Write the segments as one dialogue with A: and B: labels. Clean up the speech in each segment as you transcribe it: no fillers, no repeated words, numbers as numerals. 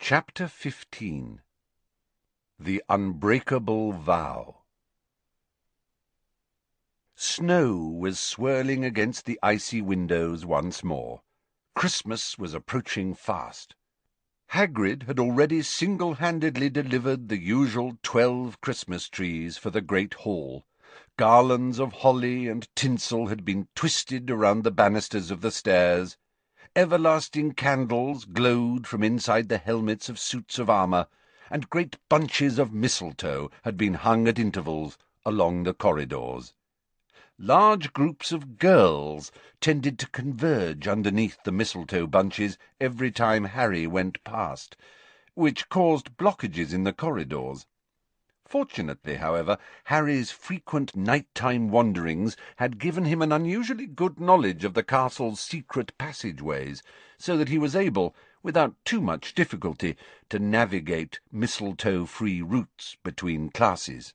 A: Chapter 15. The Unbreakable Vow. Snow was swirling against the icy windows once more. Christmas was approaching fast. Hagrid had already single-handedly delivered the usual 12 Christmas trees for the great hall. Garlands of holly and tinsel had been twisted around the banisters of the stairs. Everlasting candles glowed from inside the helmets of suits of armour, and great bunches of mistletoe had been hung at intervals along the corridors. Large groups of girls tended to converge underneath the mistletoe bunches every time Harry went past, which caused blockages in the corridors. Fortunately, however, Harry's frequent night-time wanderings had given him an unusually good knowledge of the castle's secret passageways, so that he was able, without too much difficulty, to navigate mistletoe-free routes between classes.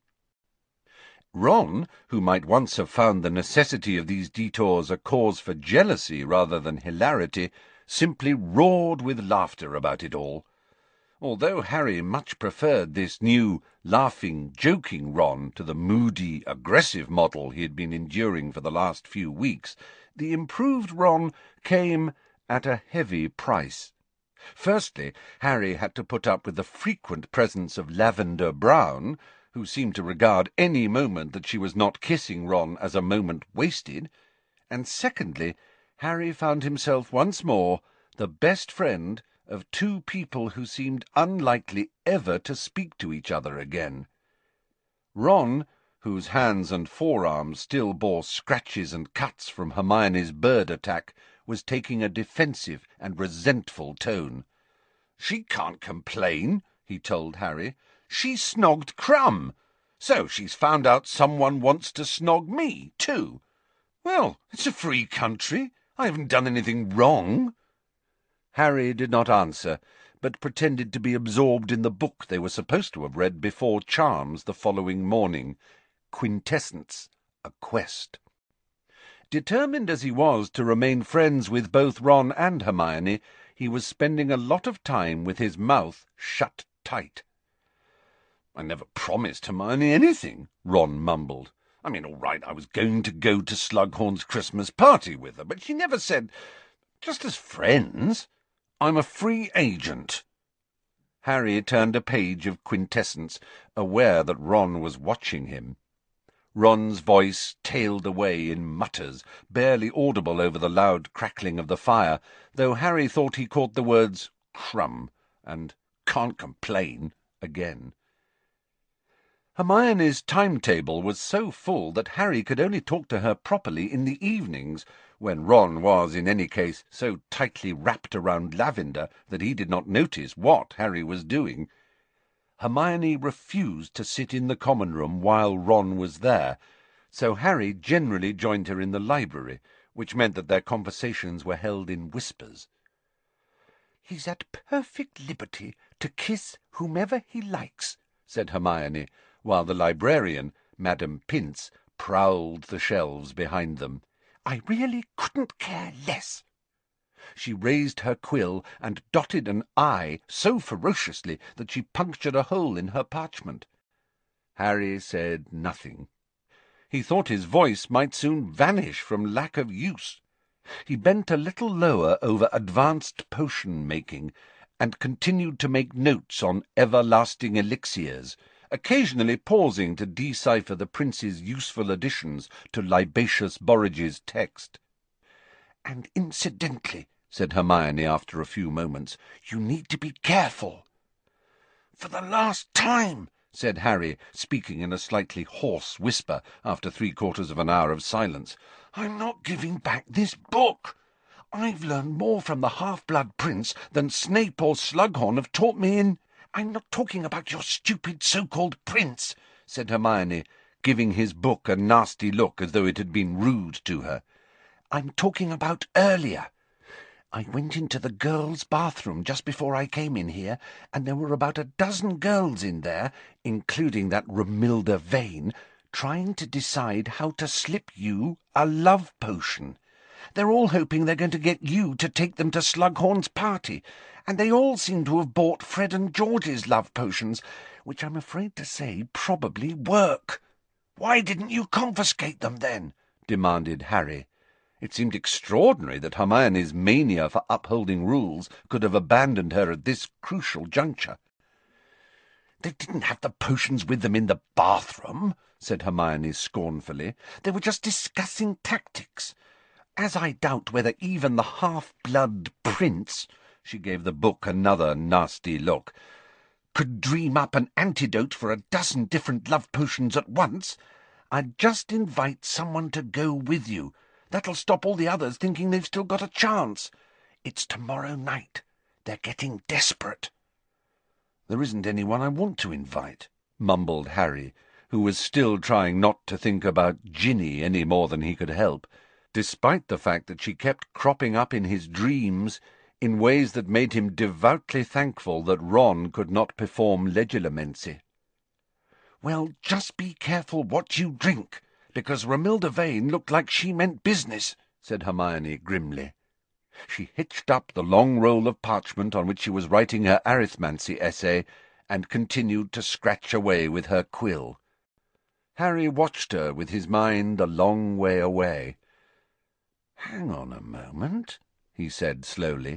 A: Ron, who might once have found the necessity of these detours a cause for jealousy rather than hilarity, simply roared with laughter about it all. Although Harry much preferred this new, laughing, joking Ron to the moody, aggressive model he had been enduring for the last few weeks, the improved Ron came at a heavy price. Firstly, Harry had to put up with the frequent presence of Lavender Brown, who seemed to regard any moment that she was not kissing Ron as a moment wasted, and secondly, Harry found himself once more the best friend of two people who seemed unlikely ever to speak to each other again. Ron, whose hands and forearms still bore scratches and cuts from Hermione's bird attack, was taking a defensive and resentful tone. "She can't complain," he told Harry. "She snogged Crumb. So she's found out someone wants to snog me, too. Well, it's a free country. I haven't done anything wrong." Harry did not answer, but pretended to be absorbed in the book they were supposed to have read before Charms the following morning, Quintessence, a Quest. Determined as he was to remain friends with both Ron and Hermione, he was spending a lot of time with his mouth shut tight. "I never promised Hermione anything," Ron mumbled. "I mean, all right, I was going to go to Slughorn's Christmas party with her, but she never said, just as friends. I'm a free agent." Harry turned a page of Quintessence, aware that Ron was watching him. Ron's voice tailed away in mutters, barely audible over the loud crackling of the fire, though Harry thought he caught the words "crumb" and "can't complain" again. Hermione's timetable was so full that Harry could only talk to her properly in the evenings, when Ron was, in any case, so tightly wrapped around Lavender that he did not notice what Harry was doing. Hermione refused to sit in the common room while Ron was there, so Harry generally joined her in the library, which meant that their conversations were held in whispers. "He's at perfect liberty to kiss whomever he likes," said Hermione, while the librarian, Madame Pince, prowled the shelves behind them. "I really couldn't care less." She raised her quill and dotted an I so ferociously that she punctured a hole in her parchment. Harry said nothing. He thought his voice might soon vanish from lack of use. He bent a little lower over advanced potion-making, and continued to make notes on everlasting elixirs, occasionally pausing to decipher the prince's useful additions to Libatius Borridge's text. "And incidentally," said Hermione after a few moments, "you need to be careful." "For the last time," said Harry, speaking in a slightly hoarse whisper after 3/4 of an hour of silence, "I'm not giving back this book. I've learned more from the Half-Blood Prince than Snape or Slughorn have taught me in—" "I'm not talking about your stupid so-called prince," said Hermione, giving his book a nasty look as though it had been rude to her. "I'm talking about earlier. I went into the girls' bathroom just before I came in here, and there were about a dozen girls in there, including that Romilda Vane, trying to decide how to slip you a love potion. They're all hoping they're going to get you to take them to Slughorn's party, and they all seem to have bought Fred and George's love potions, which I'm afraid to say probably work." "Why didn't you confiscate them, then?" demanded Harry. It seemed extraordinary that Hermione's mania for upholding rules could have abandoned her at this crucial juncture. "They didn't have the potions with them in the bathroom," said Hermione scornfully. "They were just discussing tactics. As I doubt whether even the half-blood prince," she gave the book another nasty look, "could dream up an antidote for 12 different love potions at once, I'd just invite someone to go with you. That'll stop all the others thinking they've still got a chance. It's tomorrow night. They're getting desperate." "There isn't anyone I want to invite," mumbled Harry, who was still trying not to think about Ginny any more than he could help, despite the fact that she kept cropping up in his dreams in ways that made him devoutly thankful that Ron could not perform legerdemaincy. "Well, just be careful what you drink, because Romilda Vane looked like she meant business," said Hermione grimly. She hitched up the long roll of parchment on which she was writing her arithmancy essay, and continued to scratch away with her quill. Harry watched her with his mind a long way away. "Hang on a moment," he said slowly.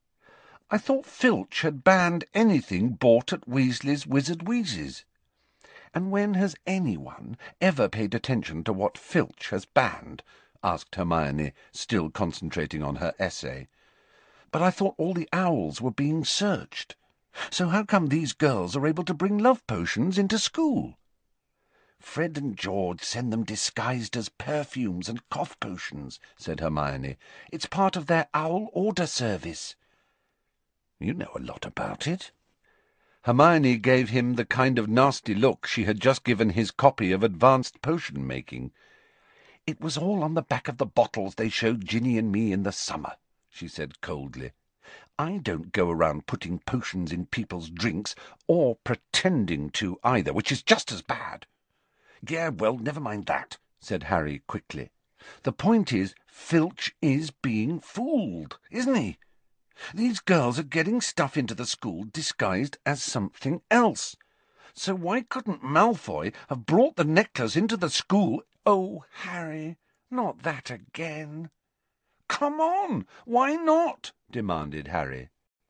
A: "I thought Filch had banned anything bought at Weasley's Wizard Wheezes. And when has anyone ever paid attention to what Filch has banned?" asked Hermione, still concentrating on her essay. "But I thought all the owls were being searched. So how come these girls are able to bring love potions into school?" "Fred and George send them disguised as perfumes and cough potions," said Hermione. "It's part of their owl order service." "You know a lot about it." Hermione gave him the kind of nasty look she had just given his copy of Advanced Potion-Making. "It was all on the back of the bottles they showed Ginny and me in the summer," she said coldly. "I don't go around putting potions in people's drinks, or pretending to either, which is just as bad." "Yeah, well, never mind that," said Harry quickly. "The point is, Filch is being fooled, isn't he? These girls are getting stuff into the school disguised as something else. So why couldn't Malfoy have brought the necklace into the school—" "Oh, Harry, not that again." "Come on, why not?" demanded Harry.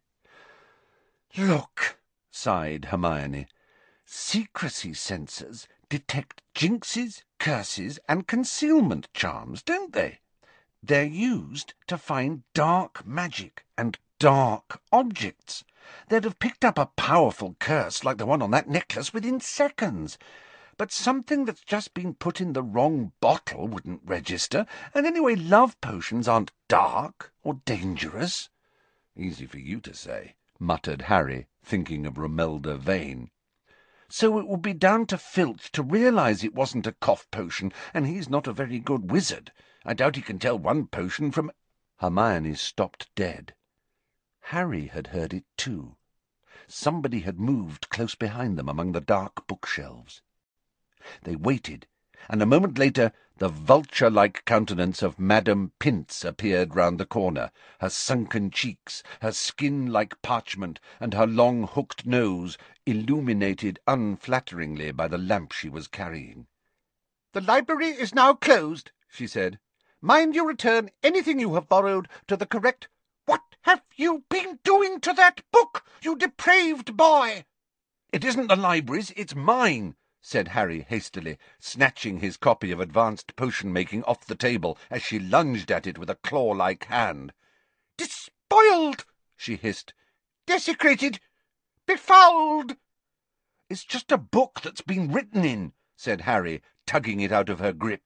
A: "Look," sighed Hermione, "secrecy sensors detect jinxes, curses, and concealment charms, don't they? They're used to find dark magic and dark objects. They'd have picked up a powerful curse like the one on that necklace within seconds. But something that's just been put in the wrong bottle wouldn't register, and anyway love potions aren't dark or dangerous." "Easy for you to say," muttered Harry, thinking of Romilda Vane. "So it would be down to Filch to realise it wasn't a cough potion, and he's not a very good wizard. I doubt he can tell one potion from—" Hermione stopped dead. Harry had heard it too. Somebody had moved close behind them among the dark bookshelves. They waited, and a moment later the vulture-like countenance of Madame Pince appeared round the corner, her sunken cheeks, her skin like parchment, and her long hooked nose illuminated unflatteringly by the lamp she was carrying. "The library is now closed," she said. "Mind you return anything you have borrowed to the correct—" "What have you been doing to that book, you depraved boy?" "It isn't the library's, it's mine," said Harry hastily, snatching his copy of Advanced Potion-Making off the table as she lunged at it with a claw-like hand. "Despoiled!" she hissed. "Desecrated! Befouled!" "It's just a book that's been written in," said Harry, tugging it out of her grip.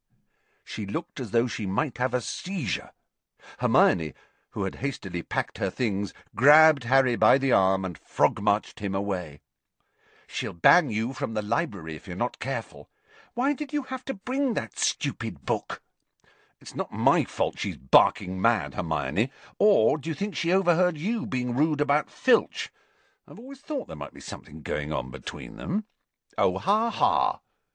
A: She looked as though she might have a seizure. Hermione, who had hastily packed her things, grabbed Harry by the arm and frog-marched him away. "She'll ban you from the library if you're not careful. Why did you have to bring that stupid book?" "It's not my fault she's barking mad, Hermione. Or do you think she overheard you being rude about Filch? I've always thought there might be something going on between them." "Oh, ha-ha!"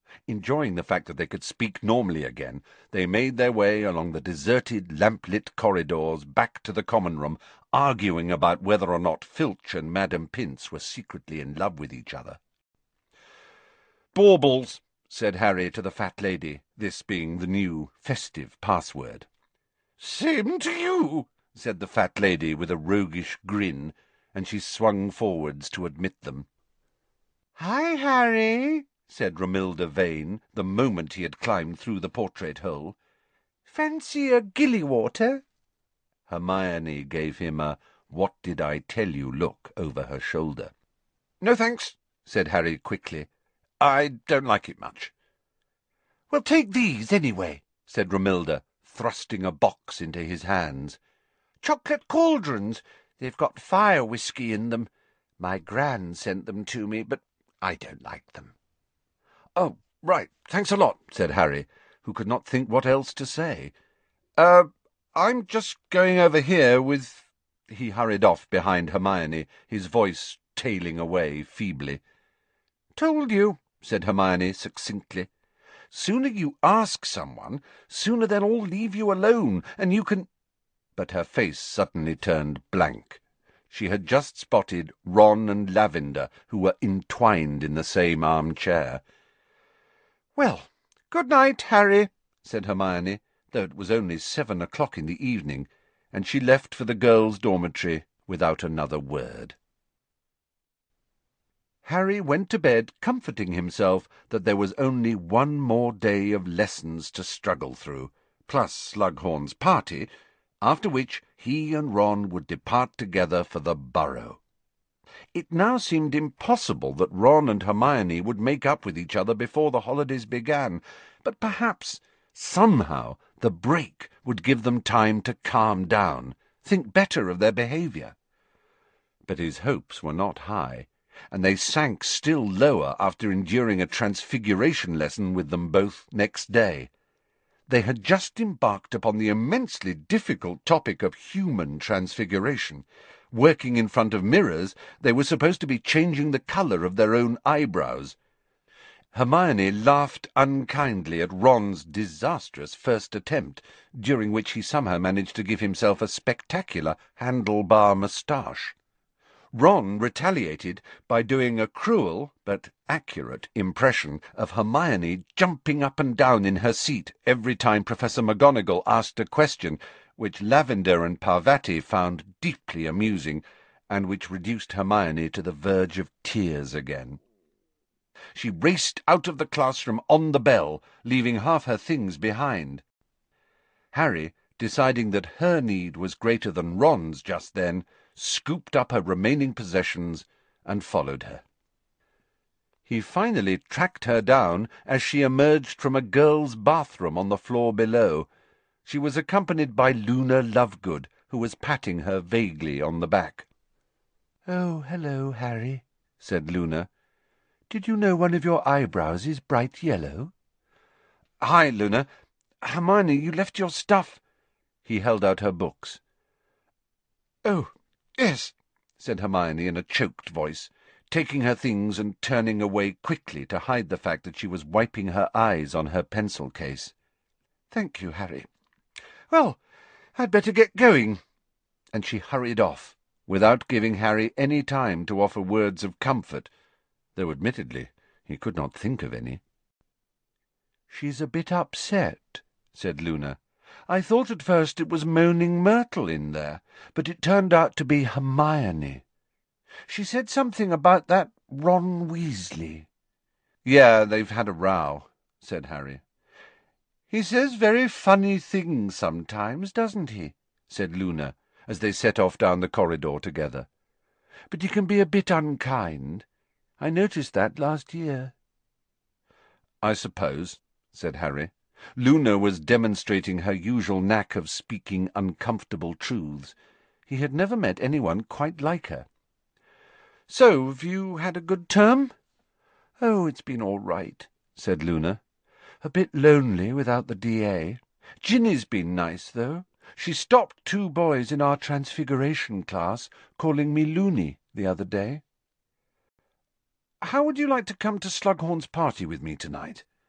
A: Enjoying the fact that they could speak normally again, they made their way along the deserted, lamp-lit corridors back to the common room, arguing about whether or not Filch and Madame Pince were secretly in love with each other. "Baubles," said Harry to the fat lady, this being the new festive password. "Same to you," said the fat lady with a roguish grin, and she swung forwards to admit them. "Hi, Harry," said Romilda Vane, the moment he had climbed through the portrait hole. "Fancy a gilly-water?" Hermione gave him a what-did-I-tell-you look over her shoulder. "No, thanks," said Harry quickly. "I don't like it much." "Well, take these, anyway," said Romilda, thrusting a box into his hands. "Chocolate cauldrons. They've got fire whiskey in them. My gran sent them to me, but I don't like them." "Oh, right, thanks a lot," said Harry, who could not think what else to say. I'm just going over here with—" He hurried off behind Hermione, his voice tailing away feebly. "Told you," said Hermione succinctly. "Sooner you ask someone, sooner they'll all leave you alone, and you can—" But her face suddenly turned blank. She had just spotted Ron and Lavender, who were entwined in the same armchair. "Well, good night, Harry," said Hermione, though it was only 7 o'clock in the evening, and she left for the girls' dormitory without another word. Harry went to bed comforting himself that there was only one more day of lessons to struggle through, plus Slughorn's party, after which he and Ron would depart together for the Burrow. It now seemed impossible that Ron and Hermione would make up with each other before the holidays began, but perhaps, somehow, the break would give them time to calm down, think better of their behaviour. But his hopes were not high, and they sank still lower after enduring a transfiguration lesson with them both next day. They had just embarked upon the immensely difficult topic of human transfiguration. Working in front of mirrors, they were supposed to be changing the colour of their own eyebrows. Hermione laughed unkindly at Ron's disastrous first attempt, during which he somehow managed to give himself a spectacular handlebar moustache. Ron retaliated by doing a cruel but accurate impression of Hermione jumping up and down in her seat every time Professor McGonagall asked a question, which Lavender and Parvati found deeply amusing, and which reduced Hermione to the verge of tears again. She raced out of the classroom on the bell, leaving half her things behind. Harry, deciding that her need was greater than Ron's just then, scooped up her remaining possessions and followed her. He finally tracked her down as she emerged from a girl's bathroom on the floor below. She was accompanied by Luna Lovegood, who was patting her vaguely on the back. "Oh, hello, Harry," said Luna. "Did you know one of your eyebrows is bright yellow?" "Hi, Luna. Hermione, you left your stuff." He held out her books. "Oh, yes," said Hermione in a choked voice, taking her things and turning away quickly to hide the fact that she was wiping her eyes on her pencil case. "Thank you, Harry. Well, I'd better get going." And she hurried off, without giving Harry any time to offer words of comfort, though admittedly he could not think of any. "She's a bit upset," said Luna. "I thought at first it was Moaning Myrtle in there, but it turned out to be Hermione. She said something about that Ron Weasley." "Yeah, they've had a row," said Harry. "He says very funny things sometimes, doesn't he?" said Luna, as they set off down the corridor together. "But he can be a bit unkind. I noticed that last year." "I suppose," said Harry. Luna was demonstrating her usual knack of speaking uncomfortable truths. He had never met anyone quite like her. "So, have you had a good term?" "Oh, it's been all right," said Luna. "A bit lonely without the D.A. Ginny's been nice, though. She stopped 2 boys in our Transfiguration class calling me loony the other day." "How would you like to come to Slughorn's party with me tonight?"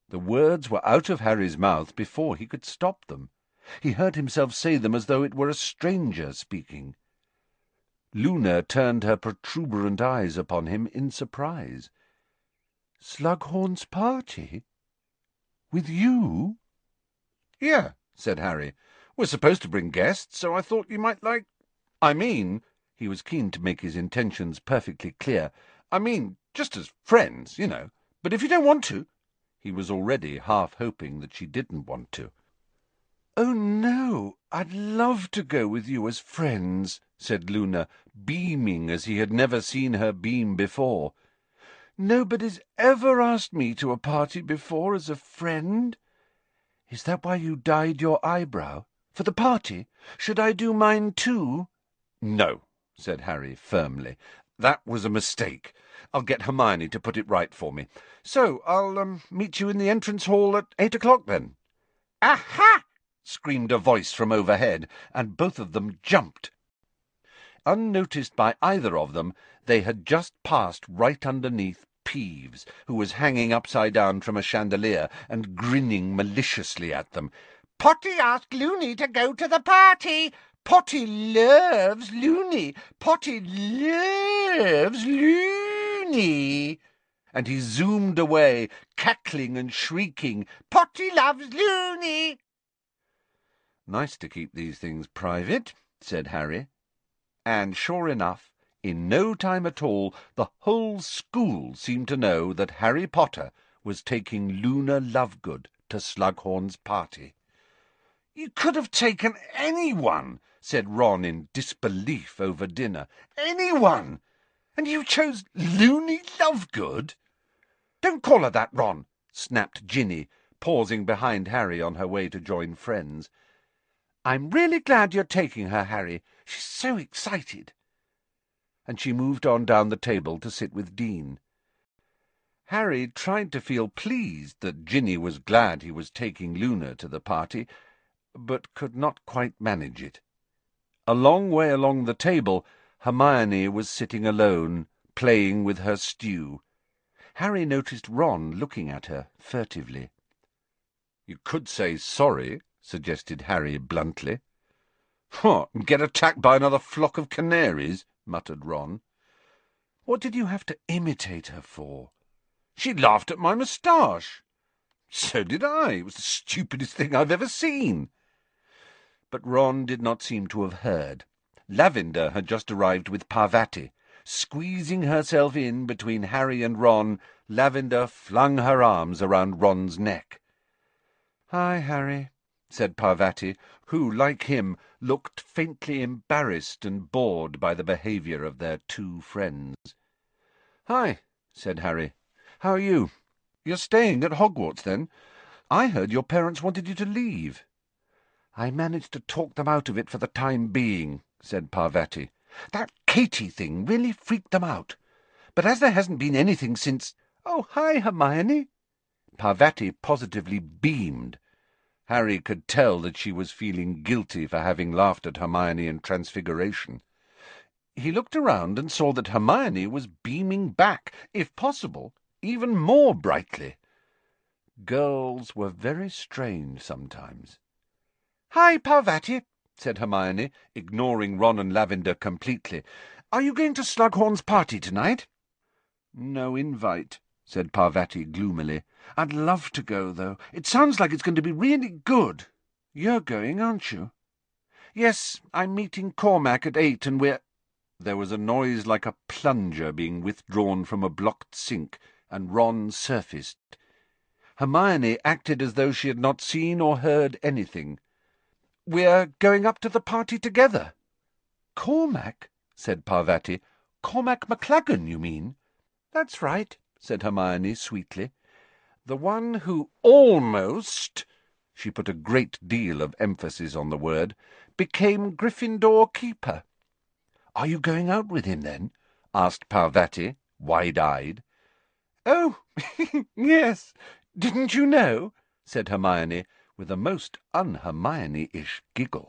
A: The words were out of Harry's mouth before he could stop them. He heard himself say them as though it were a stranger speaking. Luna turned her protuberant eyes upon him in surprise. "Slughorn's party? With you?" "Yeah," said Harry. "We're supposed to bring guests, so I thought you might like— I mean," he was keen to make his intentions perfectly clear, "I mean, just as friends, you know. But if you don't want to—" He was already half hoping that she didn't want to. "Oh, no, I'd love to go with you as friends," said Luna, beaming as he had never seen her beam before. "Nobody's ever asked me to a party before as a friend. Is that why you dyed your eyebrow? For the party? Should I do mine too?" "No," said Harry firmly. "That was a mistake. I'll get Hermione to put it right for me. So I'll meet you in the entrance hall at 8 o'clock, then." "Aha!" screamed a voice from overhead, and both of them jumped. Unnoticed by either of them, they had just passed right underneath Peeves, who was hanging upside down from a chandelier and grinning maliciously at them. "Potty asked Loony to go to the party. Potty loves Loony. Potty loves Loony." And he zoomed away, cackling and shrieking, "Potty loves Loony." "Nice to keep these things private," said Harry. And sure enough, in no time at all, the whole school seemed to know that Harry Potter was taking Luna Lovegood to Slughorn's party. "You could have taken anyone," said Ron in disbelief over dinner. "Anyone! And you chose Loony Lovegood?" "Don't call her that, Ron," snapped Ginny, pausing behind Harry on her way to join friends. "I'm really glad you're taking her, Harry. She's so excited." And she moved on down the table to sit with Dean. Harry tried to feel pleased that Ginny was glad he was taking Luna to the party, but could not quite manage it. A long way along the table, Hermione was sitting alone, playing with her stew. Harry noticed Ron looking at her furtively. "You could say sorry," suggested Harry bluntly. "What, and get attacked by another flock of canaries?" muttered Ron. "What did you have to imitate her for?" "She laughed at my moustache." "So did I. It was the stupidest thing I've ever seen." But Ron did not seem to have heard. Lavender had just arrived with Parvati. Squeezing herself in between Harry and Ron, Lavender flung her arms around Ron's neck. "Hi, Harry," said Parvati, who, like him, looked faintly embarrassed and bored by the behaviour of their two friends. "Hi," said Harry. "How are you? You're staying at Hogwarts, then? I heard your parents wanted you to leave." "I managed to talk them out of it for the time being," said Parvati. "That Katie thing really freaked them out. But as there hasn't been anything since—" "Oh, hi, Hermione." Parvati positively beamed. Harry could tell that she was feeling guilty for having laughed at Hermione in Transfiguration. He looked around and saw that Hermione was beaming back, if possible, even more brightly. Girls were very strange sometimes. "Hi, Parvati," said Hermione, ignoring Ron and Lavender completely. "Are you going to Slughorn's party tonight?" "No invite," said Parvati gloomily. "I'd love to go, though. It sounds like it's going to be really good. You're going, aren't you?" "Yes, I'm meeting Cormac at 8, and we're—" There was a noise like a plunger being withdrawn from a blocked sink, and Ron surfaced. Hermione acted as though she had not seen or heard anything. "We're going up to the party together." "Cormac?" said Parvati. "Cormac McLaggen, you mean?" "That's right," said Hermione sweetly. "The one who almost," she put a great deal of emphasis on the word, "became Gryffindor keeper." "Are you going out with him, then?" asked Parvati, wide-eyed. "Oh, yes. Didn't you know?" said Hermione, with a most un-Hermione-ish giggle.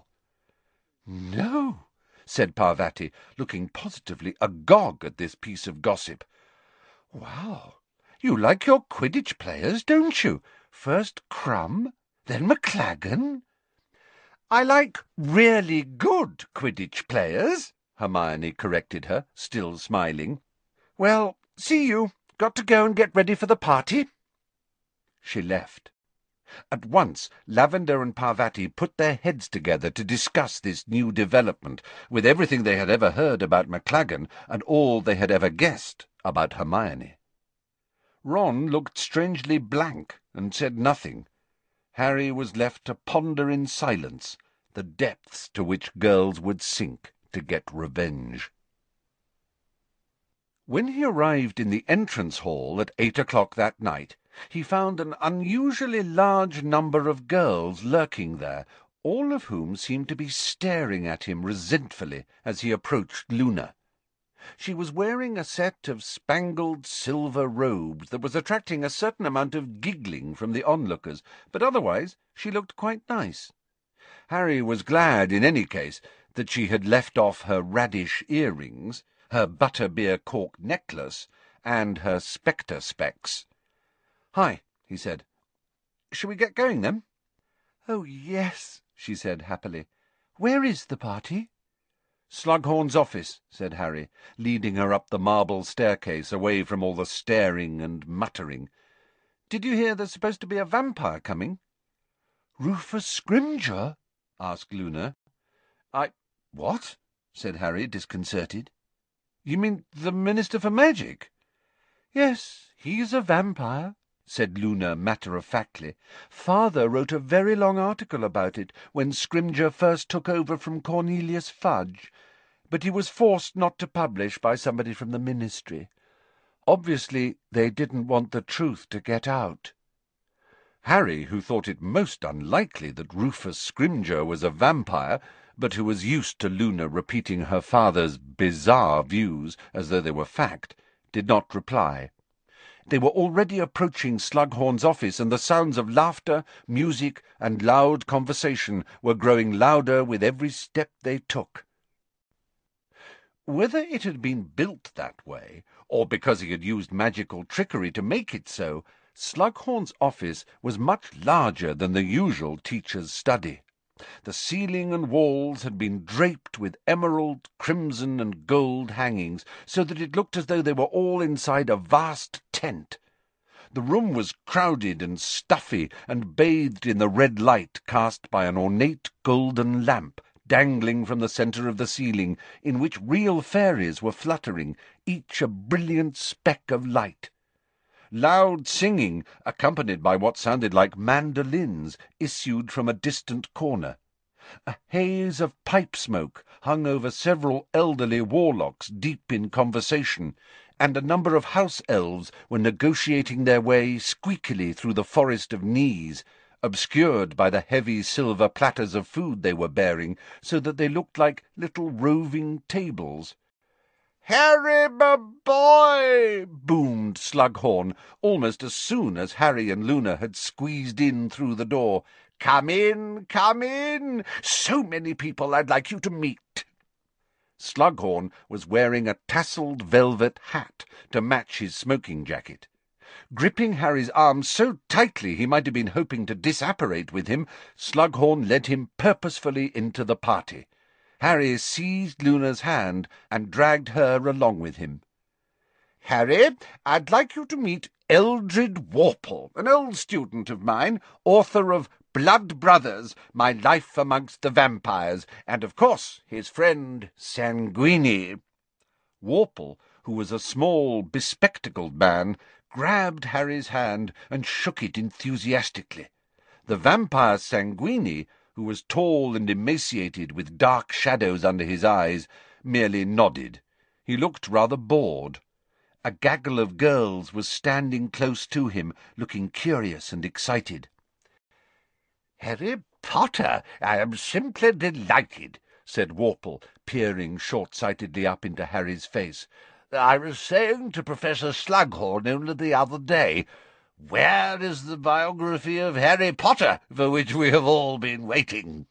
A: "No," said Parvati, looking positively agog at this piece of gossip. "Wow, you like your Quidditch players, don't you? First Crumb, then McLaggen. I like really good Quidditch players, Hermione corrected her, still smiling. Well, see you. Got to go and get ready for the party. She left. At once Lavender and Parvati put their heads together to discuss this new development, with everything they had ever heard about McLaggen and all they had ever guessed about Hermione. Ron looked strangely blank and said nothing. Harry was left to ponder in silence the depths to which girls would sink to get revenge. When he arrived in the entrance hall at 8 o'clock that night, he found an unusually large number of girls lurking there, all of whom seemed to be staring at him resentfully as he approached Luna. She was wearing a set of spangled silver robes that was attracting a certain amount of giggling from the onlookers, but otherwise she looked quite nice. Harry was glad, in any case, that she had left off her radish earrings, her butterbeer cork necklace, and her spectre specs. "Hi," he said. "Shall we get going, then?" "Oh, yes," she said happily. "Where is the party?" "Slughorn's office," said Harry, leading her up the marble staircase away from all the staring and muttering. "Did you hear there's supposed to be a vampire coming?" "Rufus Scrimgeour?" asked Luna. What?" said Harry, disconcerted. "You mean the Minister for Magic?" "Yes, he's a vampire," said Luna matter-of-factly. "Father wrote a very long article about it when Scrimgeour first took over from Cornelius Fudge, but he was forced not to publish by somebody from the ministry. Obviously they didn't want the truth to get out." Harry, who thought it most unlikely that Rufus Scrimgeour was a vampire, but who was used to Luna repeating her father's bizarre views as though they were fact, did not reply. They were already approaching Slughorn's office, and the sounds of laughter, music, and loud conversation were growing louder with every step they took. Whether it had been built that way, or because he had used magical trickery to make it so, Slughorn's office was much larger than the usual teacher's study. The ceiling and walls had been draped with emerald, crimson, and gold hangings, so that it looked as though they were all inside a vast tent. The room was crowded and stuffy, and bathed in the red light cast by an ornate golden lamp dangling from the centre of the ceiling, in which real fairies were fluttering, each a brilliant speck of light. Loud singing, accompanied by what sounded like mandolins, issued from a distant corner. A haze of pipe smoke hung over several elderly warlocks deep in conversation, and a number of house elves were negotiating their way squeakily through the forest of knees, obscured by the heavy silver platters of food they were bearing, so that they looked like little roving tables. "Harry, my boy!" boomed Slughorn, almost as soon as Harry and Luna had squeezed in through the door. "Come in, come in! So many people I'd like you to meet." Slughorn was wearing a tasselled velvet hat to match his smoking jacket. Gripping Harry's arm so tightly he might have been hoping to disapparate with him, Slughorn led him purposefully into the party. Harry seized Luna's hand and dragged her along with him. "Harry, I'd like you to meet Eldred Warple, an old student of mine, author of Blood Brothers, My Life Amongst the Vampires, and, of course, his friend Sanguini." Warple, who was a small, bespectacled man, grabbed Harry's hand and shook it enthusiastically. The vampire Sanguini, who was tall and emaciated with dark shadows under his eyes, merely nodded. He looked rather bored. A gaggle of girls was standing close to him, looking curious and excited. "Harry Potter, I am simply delighted," said Warple, peering short-sightedly up into Harry's face. "I was saying to Professor Slughorn only the other day, where is the biography of Harry Potter, for which we have all been waiting?"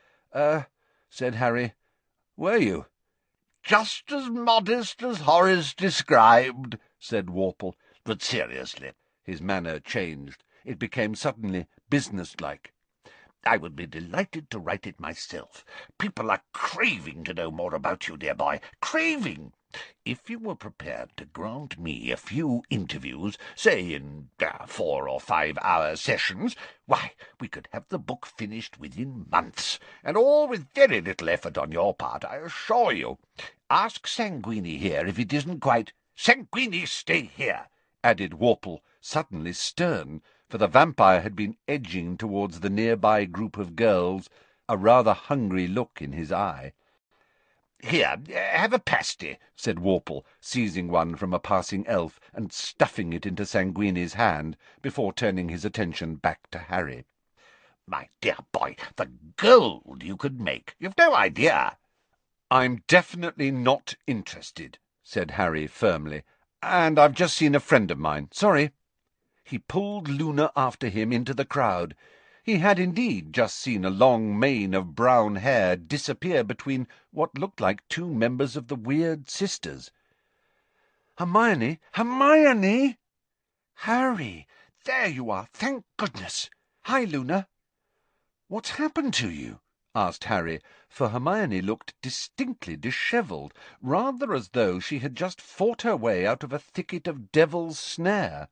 A: Said Harry. "Were you?" "Just as modest as Horace described," said Warple. "But seriously," his manner changed, it became suddenly businesslike. "I would be delighted to write it myself. People are craving to know more about you, dear boy, craving. If you were prepared to grant me a few interviews, say in 4 or 5 hour sessions, why, we could have the book finished within months, and all with very little effort on your part, I assure you. Ask Sanguini here if it isn't quite— Sanguini, stay here," added Worple, suddenly stern, for the vampire had been edging towards the nearby group of girls, a rather hungry look in his eye. "Here, have a pasty," said Worple, seizing one from a passing elf and stuffing it into Sanguini's hand before turning his attention back to Harry. "My dear boy, the gold you could make! You've no idea." "I'm definitely not interested," said Harry firmly, "and I've just seen a friend of mine. Sorry." He pulled Luna after him into the crowd. He had indeed just seen a long mane of brown hair disappear between what looked like 2 members of the Weird Sisters. "Hermione! Hermione!" "Harry! There you are! Thank goodness! Hi, Luna!" "What's happened to you?" asked Harry, for Hermione looked distinctly dishevelled, rather as though she had just fought her way out of a thicket of devil's snare.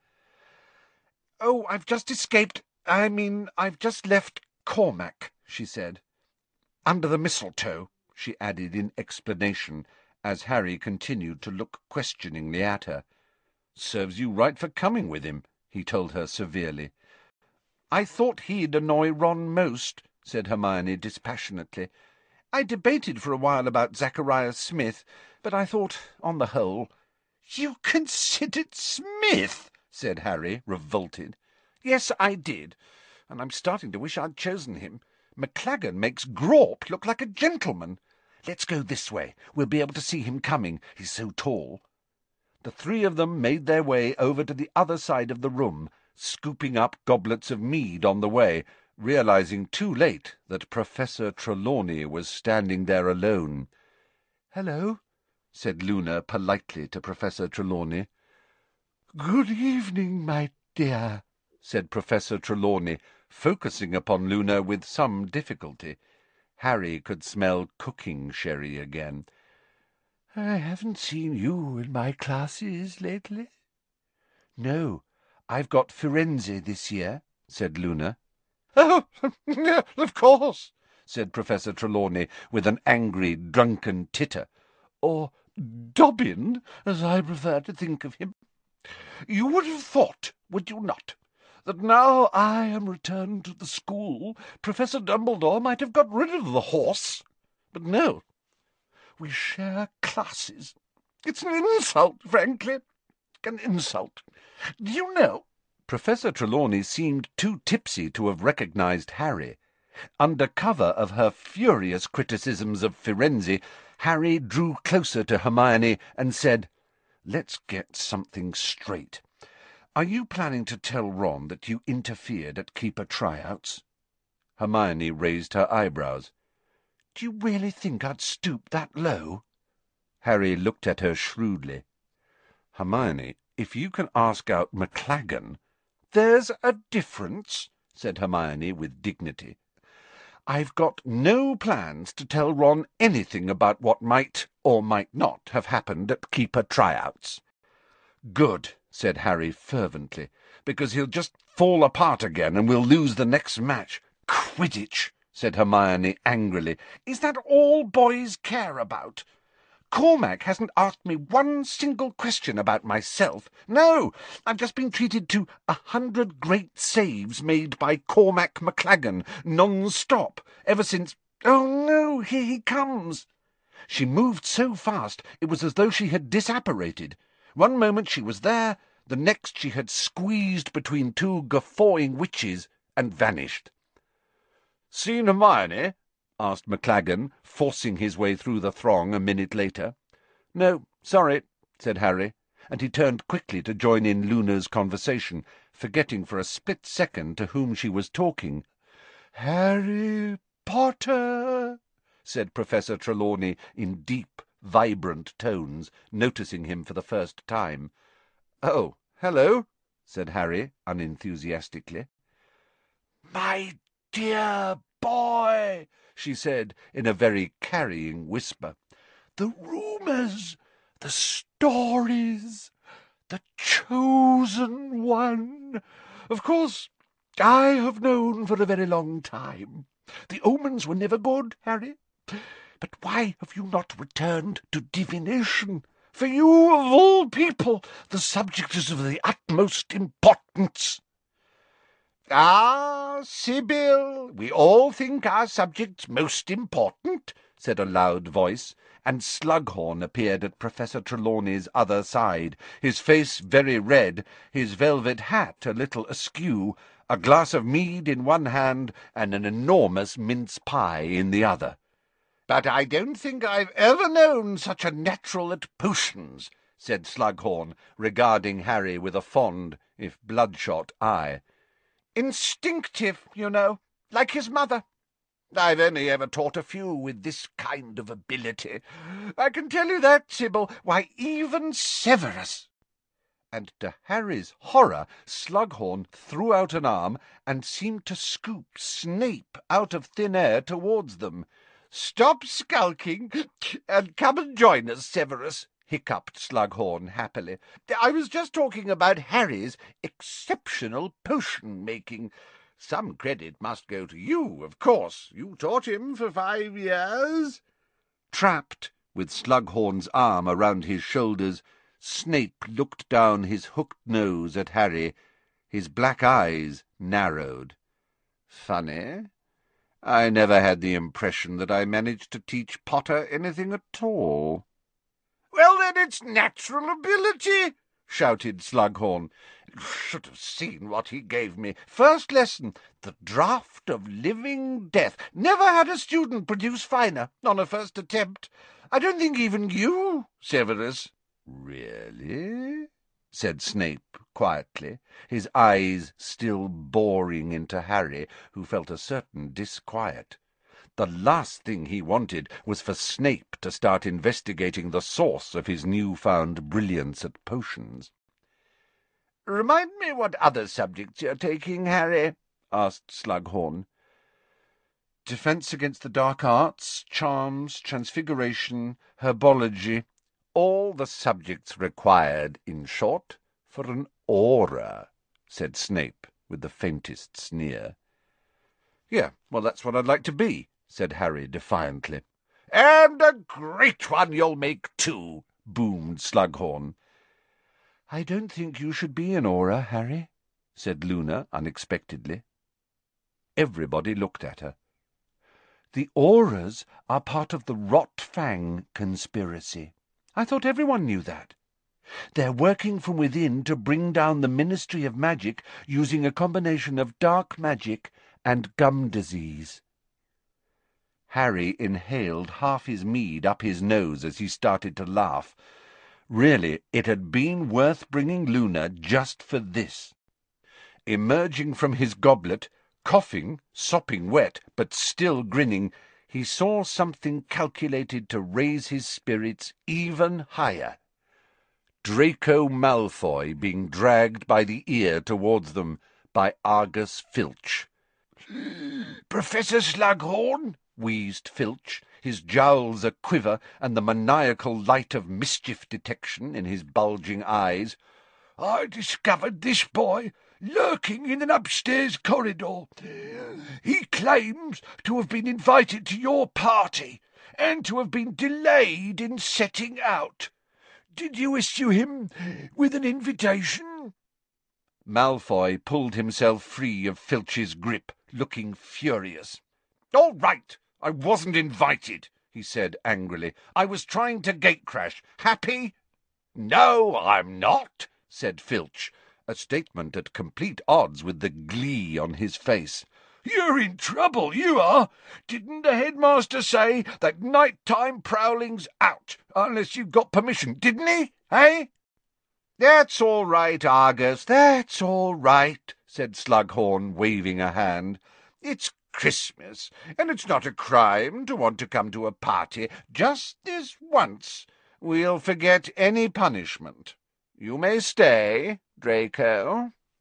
A: "Oh, I've just escaped. I've just left Cormac," she said. "Under the mistletoe," she added in explanation, as Harry continued to look questioningly at her. "Serves you right for coming with him," he told her severely. "I thought he'd annoy Ron most," said Hermione dispassionately. "I debated for a while about Zacharias Smith, but I thought, on the whole—" "You considered Smith?" said Harry, revolted. "Yes, I did, and I'm starting to wish I'd chosen him. McLaggen makes Grawp look like a gentleman. Let's go this way. We'll be able to see him coming. He's so tall." The 3 of them made their way over to the other side of the room, scooping up goblets of mead on the way, realizing too late that Professor Trelawney was standing there alone. "Hello," said Luna politely to Professor Trelawney. "Good evening, my dear," said Professor Trelawney, focusing upon Luna with some difficulty. Harry could smell cooking sherry again. "I haven't seen you in my classes lately." "No, I've got Firenze this year," said Luna. "Oh, of course," said Professor Trelawney, with an angry, drunken titter, or Dobbin, as I prefer to think of him. "You would have thought, would you not, that now I am returned to the school, Professor Dumbledore might have got rid of the horse. But no, we share classes. It's an insult, frankly, an insult. Do you know—" Professor Trelawney seemed too tipsy to have recognized Harry. Under cover of her furious criticisms of Firenze, Harry drew closer to Hermione and said, "Let's get something straight. Are you planning to tell Ron that you interfered at keeper tryouts?" Hermione raised her eyebrows. "Do you really think I'd stoop that low?" Harry looked at her shrewdly. "Hermione, if you can ask out McLaggen—" "There's a difference," said Hermione with dignity. "I've got no plans to tell Ron anything about what might or might not have happened at keeper tryouts." "Good," said Harry fervently, "because he'll just fall apart again and we'll lose the next match." "Quidditch," said Hermione angrily. "Is that all boys care about? Cormac hasn't asked me one single question about myself. No, I've just been treated to 100 great saves made by Cormac McLaggen, non-stop, ever since— Oh, no, here he comes." She moved so fast it was as though she had disapparated. One moment she was there, the next she had squeezed between 2 guffawing witches and vanished. "Seen Hermione?" asked McLaggen, forcing his way through the throng a minute later. "No, sorry," said Harry, and he turned quickly to join in Luna's conversation, forgetting for a split second to whom she was talking. "Harry Potter," said Professor Trelawney in deep, vibrant tones, noticing him for the first time. "Oh, hello," said Harry unenthusiastically.
B: "My dear boy,"
A: she said in a very carrying whisper,
B: "the rumours, the stories, the chosen one. Of course, I have known for a very long time. The omens were never good, Harry. But why have you not returned to divination? For you, of all people, the subject is of the utmost importance."
A: "Ah, Sybil, we all think our subject's most important," said a loud voice, and Slughorn appeared at Professor Trelawney's other side, his face very red, his velvet hat a little askew, a glass of mead in one hand and an enormous mince pie in the other. "But I don't think I've ever known such a natural at potions," said Slughorn, regarding Harry with a fond, if bloodshot, eye. "Instinctive, you know, like his mother. I've only ever taught a few with this kind of ability. I can tell you that, Sybil. Why, even Severus—" And to Harry's horror, Slughorn threw out an arm and seemed to scoop Snape out of thin air towards them. "Stop skulking and come and join us, Severus," hiccuped Slughorn happily. "I was just talking about Harry's exceptional potion-making. Some credit must go to you, of course. You taught him for 5 years." Trapped, with Slughorn's arm around his shoulders, Snape looked down his hooked nose at Harry. His black eyes narrowed. "Funny. I never had the impression that I managed to teach Potter anything at all." "Well, then, it's natural ability," shouted Slughorn. "You should have seen what he gave me. First lesson, the draught of living death. Never had a student produce finer on a first attempt. I don't think even you, Severus." "Really?" said Snape quietly, his eyes still boring into Harry, who felt a certain disquiet. The last thing he wanted was for Snape to start investigating the source of his new-found brilliance at potions. "Remind me what other subjects you're taking, Harry?" asked Slughorn. "Defence against the dark arts, charms, transfiguration, herbology, all the subjects required, in short, for an aura," said Snape, with the faintest sneer. "Yeah, well, that's what I'd like to be," said Harry defiantly. "And a great one you'll make, too," boomed Slughorn. "I don't think you should be an aura, Harry," said Luna unexpectedly. Everybody looked at her. "The auras are part of the Rot-Fang conspiracy. I thought everyone knew that. They're working from within to bring down the Ministry of Magic using a combination of dark magic and gum disease." Harry inhaled half his mead up his nose as he started to laugh. Really, it had been worth bringing Luna just for this. Emerging from his goblet, coughing, sopping wet, but still grinning, he saw something calculated to raise his spirits even higher. Draco Malfoy being dragged by the ear towards them by Argus Filch.
B: "Professor Slughorn,"
A: wheezed Filch, his jowls a-quiver and the maniacal light of mischief detection in his bulging eyes,
B: "I discovered this boy lurking in an upstairs corridor. He claims to have been invited to your party and to have been delayed in setting out. Did you issue him with an invitation?"
A: Malfoy pulled himself free of Filch's grip, looking furious. "All right, I wasn't invited," he said angrily. "I was trying to gatecrash. Happy?" "No, I'm not," said Filch, a statement at complete odds with the glee on his face.
B: "You're in trouble, you are. Didn't the headmaster say that night-time prowling's out, unless you've got permission, didn't he, eh?"
A: "That's all right, Argus, that's all right," said Slughorn, waving a hand. "It's Christmas, and it's not a crime to want to come to a party. Just this once. We'll forget any punishment. You may stay, Draco."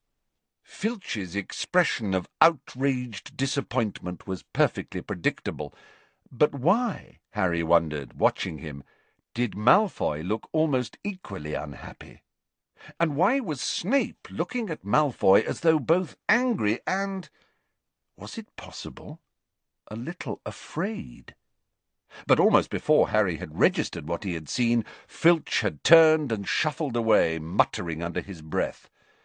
A: Filch's expression of outraged disappointment was perfectly predictable. But why, Harry wondered, watching him, did Malfoy look almost equally unhappy? And why was Snape looking at Malfoy as though both angry and, was it possible, a little afraid? But almost before Harry had registered what he had seen, Filch had turned and shuffled away, muttering under his breath.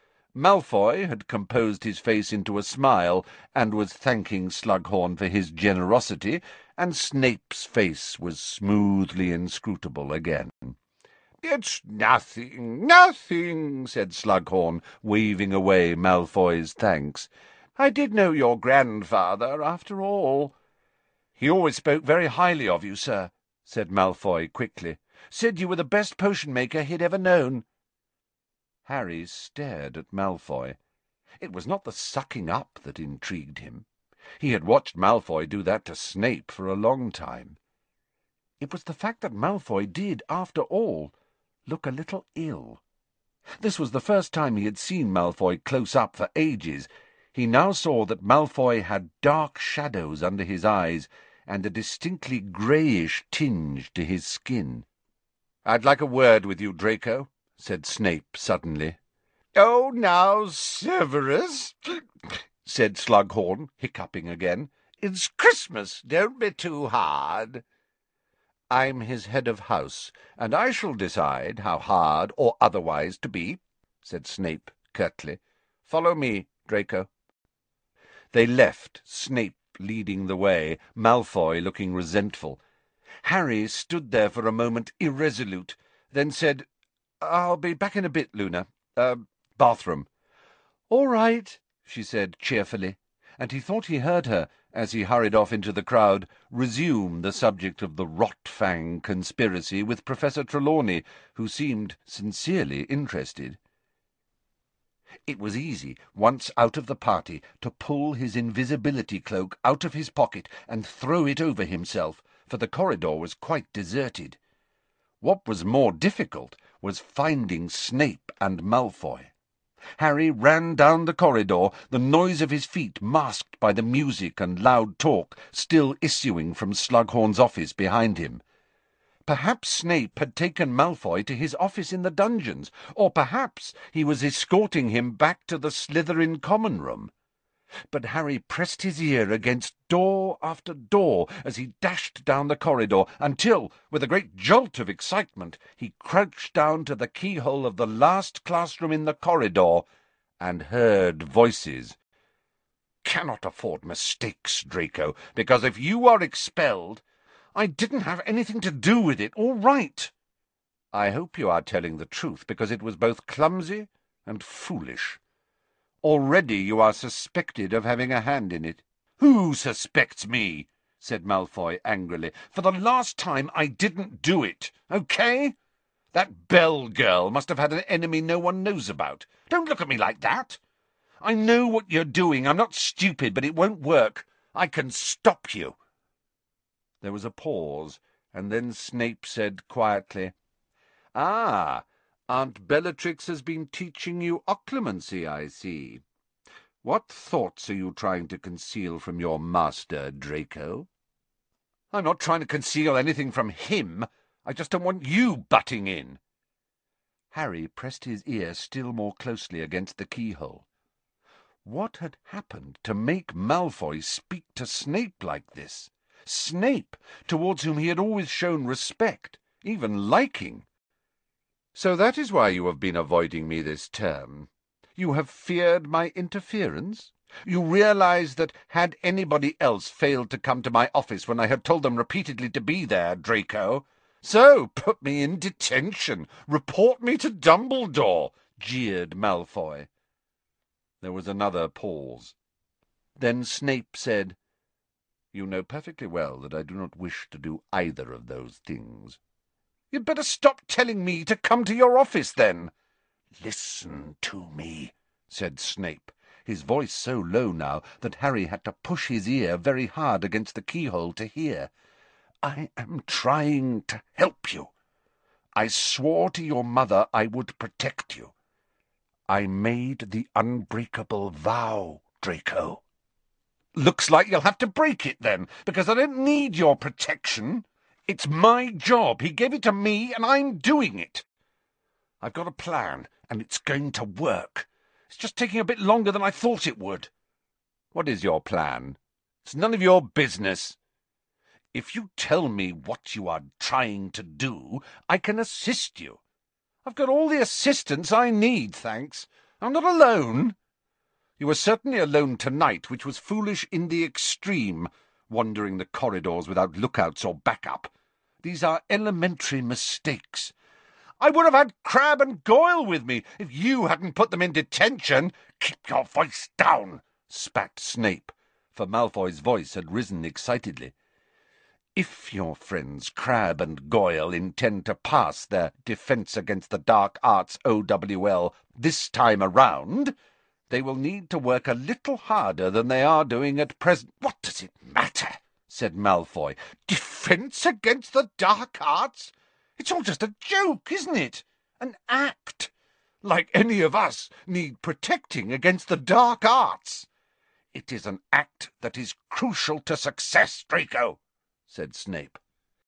A: Malfoy had composed his face into a smile, and was thanking Slughorn for his generosity, and Snape's face was smoothly inscrutable again. "It's nothing, nothing," said Slughorn, waving away Malfoy's thanks. "I did know your grandfather, after all." "He always spoke very highly of you, sir," said Malfoy quickly. "Said you were the best potion-maker he'd ever known." Harry stared at Malfoy. It was not the sucking up that intrigued him. He had watched Malfoy do that to Snape for a long time. It was the fact that Malfoy did, after all, look a little ill. This was the first time he had seen Malfoy close up for ages. He now saw that Malfoy had dark shadows under his eyes and a distinctly greyish tinge to his skin. "I'd like a word with you, Draco," said Snape suddenly. "Oh, now, Severus," said Slughorn, hiccuping again. "It's Christmas. Don't be too hard." "I'm his head of house, and I shall decide how hard or otherwise to be," said Snape curtly. "Follow me, Draco." They left, Snape leading the way, Malfoy looking resentful. Harry stood there for a moment irresolute, then said, "I'll be back in a bit, Luna. Bathroom." "All right," she said cheerfully, and he thought he heard her, as he hurried off into the crowd, resume the subject of the Rotfang conspiracy with Professor Trelawney, who seemed sincerely interested. It was easy, once out of the party, to pull his invisibility cloak out of his pocket and throw it over himself, for the corridor was quite deserted. What was more difficult was finding Snape and Malfoy. Harry ran down the corridor, the noise of his feet masked by the music and loud talk still issuing from Slughorn's office behind him. Perhaps Snape had taken Malfoy to his office in the dungeons, or perhaps he was escorting him back to the Slytherin common room. But Harry pressed his ear against door after door as he dashed down the corridor, until, with a great jolt of excitement, he crouched down to the keyhole of the last classroom in the corridor and heard voices. "Cannot afford mistakes, Draco, because if you are expelled—" "I didn't have anything to do with it, all right." "I hope you are telling the truth, because it was both clumsy and foolish. Already you are suspected of having a hand in it." "Who suspects me?" said Malfoy angrily. "For the last time, I didn't do it, okay? That Bell girl must have had an enemy no one knows about. Don't look at me like that. I know what you're doing. I'm not stupid, but it won't work. I can stop you." There was a pause, and then Snape said quietly, "Ah, Aunt Bellatrix has been teaching you occlumency, I see. What thoughts are you trying to conceal from your master, Draco?" "I'm not trying to conceal anything from him. I just don't want you butting in." Harry pressed his ear still more closely against the keyhole. What had happened to make Malfoy speak to Snape like this? Snape, towards whom he had always shown respect, even liking. "So that is why you have been avoiding me this term. You have feared my interference? You realize that had anybody else failed to come to my office when I had told them repeatedly to be there, Draco? So put me in detention. Report me to Dumbledore," jeered Malfoy. There was another pause. Then Snape said, "You know perfectly well that I do not wish to do either of those things." "You'd better stop telling me to come to your office, then." "Listen to me," said Snape, his voice so low now that Harry had to push his ear very hard against the keyhole to hear. "I am trying to help you. I swore to your mother I would protect you. I made the unbreakable vow, Draco. Looks like you'll have to break it then, because I don't need your protection. It's my job. He gave it to me, and I'm doing it. I've got a plan, and it's going to work. It's just taking a bit longer than I thought it would. What is your plan? It's none of your business. If you tell me what you are trying to do, I can assist you. I've got all the assistance I need, thanks. I'm not alone. You were certainly alone tonight, which was foolish in the extreme, wandering the corridors without lookouts or backup. These are elementary mistakes. I would have had Crabbe and Goyle with me if you hadn't put them in detention. Keep your voice down, spat Snape, for Malfoy's voice had risen excitedly. If your friends Crabbe and Goyle intend to pass their Defence Against the Dark Arts OWL this time around, they will need to work a little harder than they are doing at present. What does it matter? Said Malfoy. Defence Against the Dark Arts? It's all just a joke, isn't it? An act. Like any of us need protecting against the dark arts. It is an act that is crucial to success, Draco, said Snape.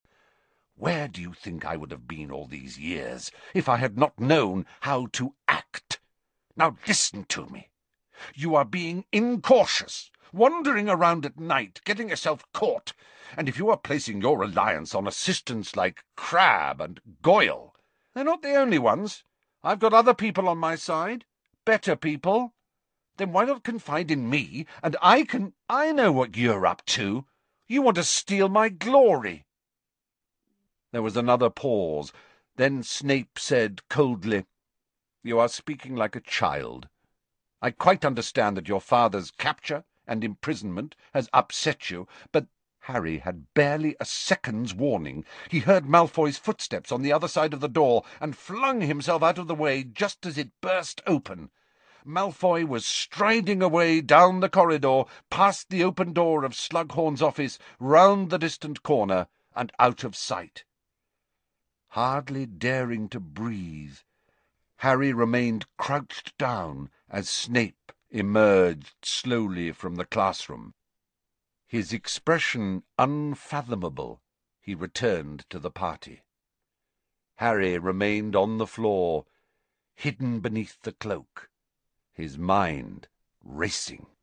A: Where do you think I would have been all these years if I had not known how to act? Now listen to me. You are being incautious, wandering around at night, getting yourself caught, and if you are placing your reliance on assistants like Crabbe and Goyle, they're not the only ones. I've got other people on my side, better people. Then why not confide in me, and I know what you're up to. You want to steal my glory. There was another pause. Then Snape said coldly, You are speaking like a child. I quite understand that your father's capture and imprisonment has upset you, but Harry had barely a second's warning. He heard Malfoy's footsteps on the other side of the door and flung himself out of the way just as it burst open. Malfoy was striding away down the corridor, past the open door of Slughorn's office, round the distant corner, and out of sight. Hardly daring to breathe, Harry remained crouched down as Snape emerged slowly from the classroom. His expression unfathomable, he returned to the party. Harry remained on the floor, hidden beneath the cloak, his mind racing.